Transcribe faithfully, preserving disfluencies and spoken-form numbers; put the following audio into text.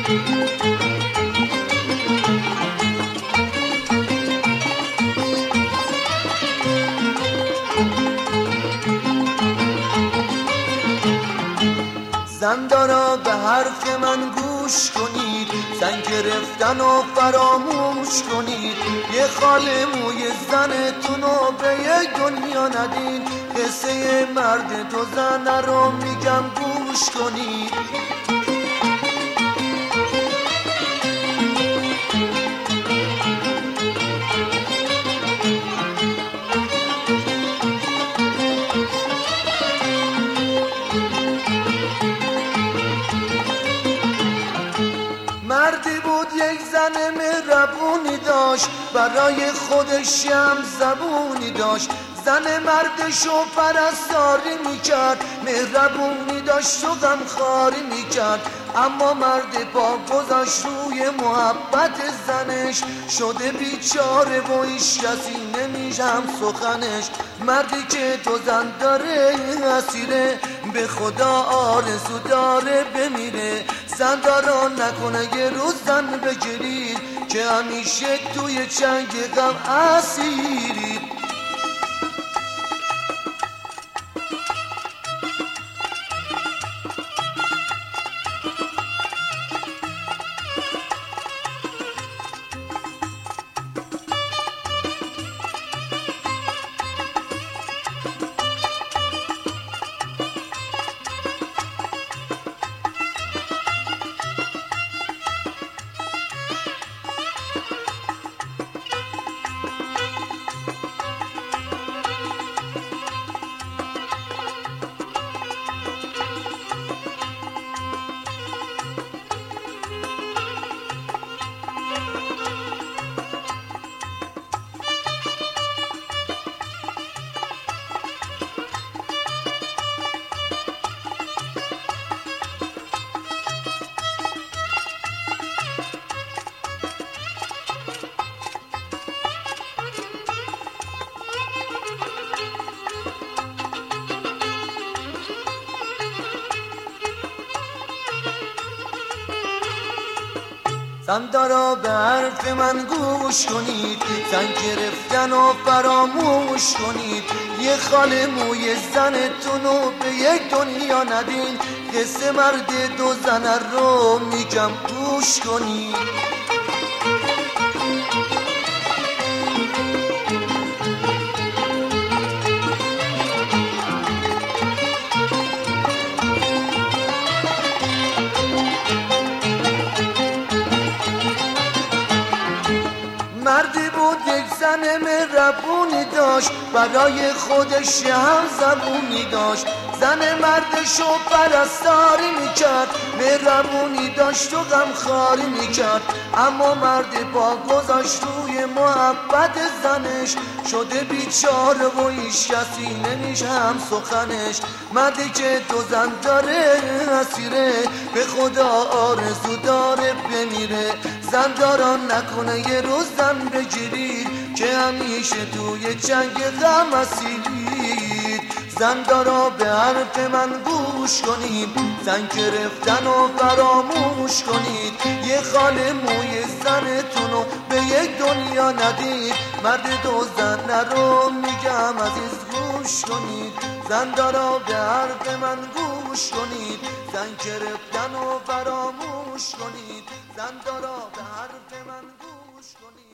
زندارا به حرف من گوش کنید، زن گرفتن و فراموش کنید، یه خاله موی زنتونو به یک دنیا ندین، قصه مرد دو زن رو میگم گوش کنید. مردی بود یک زن مهربونی داشت، برای خودش هم زبونی داشت، زن مردشو پرستاری میکرد، مهربونی داشت و غمخواری میکرد، اما مرد پا گذاشت روی محبت زنش، شده بیچاره و هیچ کسی نمیشه هم سخنش. مردی که تو زن داره اسیره، به خدا آرزو داره بمیره، زندارا نکنه یه روز زن بگیرید، که همیشه توی چنگ غم اسیرید. زندارا به حرف من گوش کنید، زن گرفتن و فراموش کنید، یه خاله موی زنتونو به یک دنیا ندین، قصه مرد دو زن رو میگم گوش کنید. مردی بود یک زن مهربونی داشت، برای خودش هم زبونی داشت، زن مردشو پرستاری میکرد، مهربونی داشت و غمخواری میکرد، اما مرد پا گذاشت روی محبت زنش، شده بیچاره و هیچ کسی نمیشه هم سخنش. مردی که دو زن داره اسیره، به خدا آرزو داره بمیره، زندارا نکنه یه روز زن بگیرید، که همیشه توی جنگ غم اسیرید. زندارا به حرف من گوش کنید، زن گرفتن و فراموش کنید، یه خاله موی زنتونو به یک دنیا ندید، مرد دو زن رو میگم عزیز گوش کنید. زندارا به حرف من گوش کنید، زن گرفتن و فراموش کنید، زندارا به حرف من گوش کنید.